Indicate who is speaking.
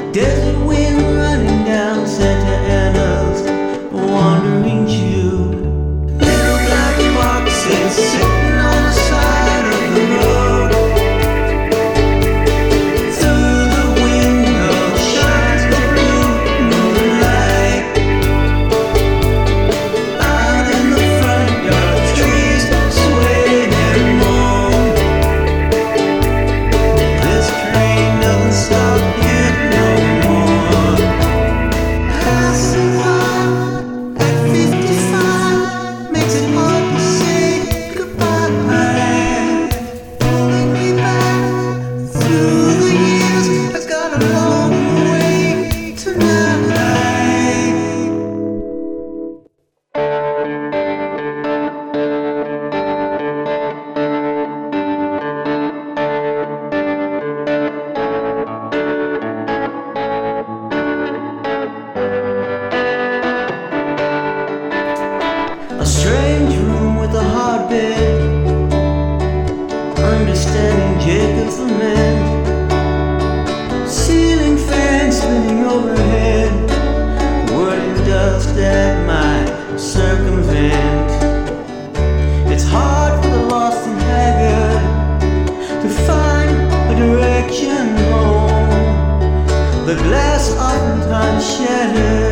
Speaker 1: Desert wind running down Santa Ana's wandering Jude. Little black boxes sitting on the side of the road. Through the window shines the blue moonlight. Out in the front yard, trees sway and moan. This train doesn't stop here no more. Passing on at 55 makes it hard to say goodbye. Pulling me back through the years, I've got a long way tonight. A strange room with a hard bed, understanding Jacob's lament. Ceiling fan spinning overhead, word and dust that might circumvent. It's hard for the lost and haggard to find a direction home. The glass oftentimes shattered.